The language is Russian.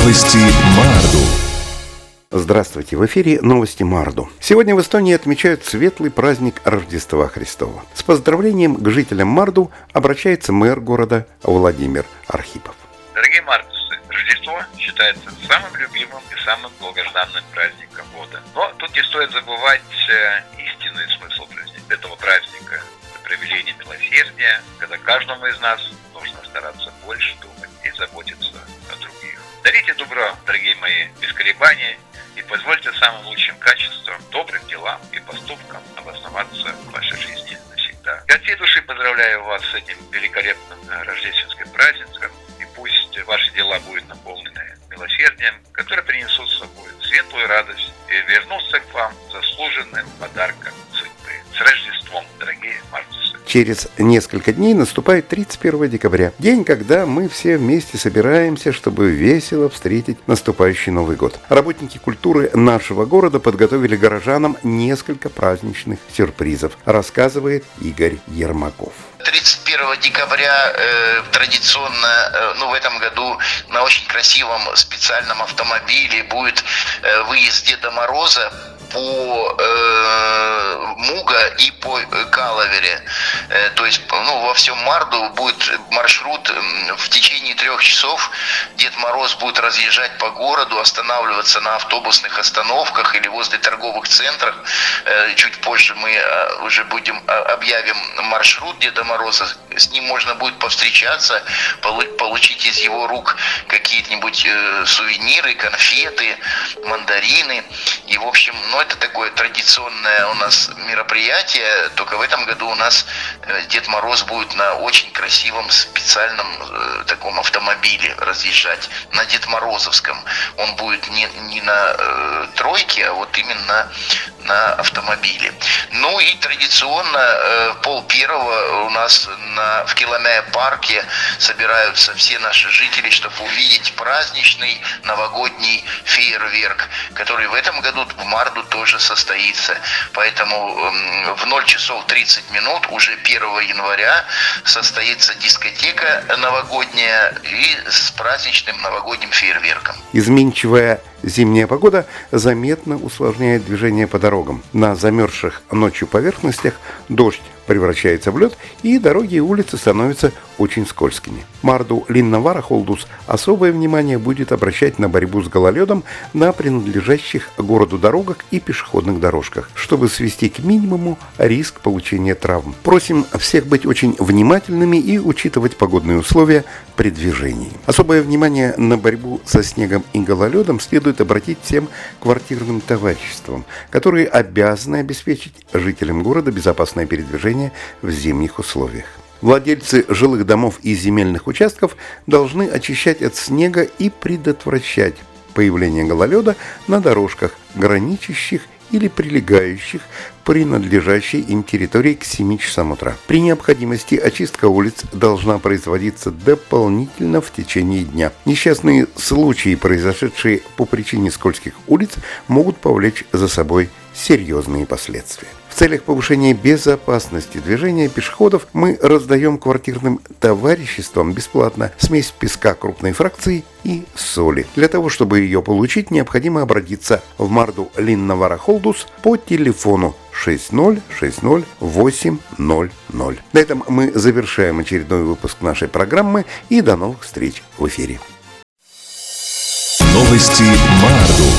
Новости Марду. Здравствуйте, в эфире новости Марду. Сегодня в Эстонии отмечают светлый праздник Рождества Христова. С поздравлением к жителям Марду обращается мэр города Владимир Архипов. Дорогие мардовцы, Рождество считается самым любимым и самым долгожданным праздником года. Но тут не стоит забывать истинный смысл этого праздника. Это проявление милосердия, когда каждому из нас нужно стараться больше думать и заботиться о других. Дарите добро, дорогие мои, без колебаний, и позвольте самым лучшим качествам, добрым делам и поступкам обосноваться в вашей жизни навсегда. Я от всей души поздравляю вас с этим великолепным рождественским праздником, и пусть ваши дела будут наполнены милосердием, которые принесут с собой светлую радость и вернутся к вам заслуженным подарком судьбы. С Рождеством, дорогие мардовцы! Через несколько дней наступает 31 декабря, день, когда мы все вместе собираемся, чтобы весело встретить наступающий Новый год. Работники культуры нашего города подготовили горожанам несколько праздничных сюрпризов, рассказывает Игорь Ермаков. 31 декабря традиционно, в этом году на очень красивом специальном автомобиле будет выезд Деда Мороза по Муга и по Калавере. То есть во всем Марду будет маршрут в течение 3 часов. Дед Мороз будет разъезжать по городу, останавливаться на автобусных остановках или возле торговых центров. Чуть позже мы уже объявим маршрут Деда Мороза. С ним можно будет повстречаться, получить из его рук какие-нибудь сувениры, конфеты, мандарины. И, в общем, это такое традиционное у нас мероприятие, только в этом году у нас Дед Мороз будет на очень красивом специальном таком автомобиле разъезжать, на Дед Морозовском. Он будет не на тройке, а вот именно на автомобиле. И традиционно 12:30 у нас в Киломяе парке собираются все наши жители, чтобы увидеть праздничный новогодний фейерверк, который в этом году в Марду тоже состоится. Поэтому в 0 часов 30 минут уже 1 января состоится дискотека новогодняя и с праздничным новогодним фейерверком. Изменчивая зимняя погода заметно усложняет движение по дорогам. На замерзших ночью поверхностях дождь превращается в лед, и дороги и улицы становятся очень скользкими. Марду Линнавара Холдус особое внимание будет обращать на борьбу с гололедом на принадлежащих городу дорогах и пешеходных дорожках, чтобы свести к минимуму риск получения травм. Просим всех быть очень внимательными и учитывать погодные условия при движении. Особое внимание на борьбу со снегом и гололедом следует обратить всем квартирным товариществам, которые обязаны обеспечить жителям города безопасное передвижение в зимних условиях. Владельцы жилых домов и земельных участков должны очищать от снега и предотвращать появление гололеда на дорожках, граничащих или прилегающих к принадлежащей им территории к 7 часам утра. При необходимости очистка улиц должна производиться дополнительно в течение дня. Несчастные случаи, произошедшие по причине скользких улиц, могут повлечь за собой серьезные последствия. В целях повышения безопасности движения пешеходов мы раздаем квартирным товариществам бесплатно смесь песка крупной фракции и соли. Для того, чтобы ее получить, необходимо обратиться в Марду Линнавара Холдус по телефону 6060 800. На этом мы завершаем очередной выпуск нашей программы, и до новых встреч в эфире. Новости Марду.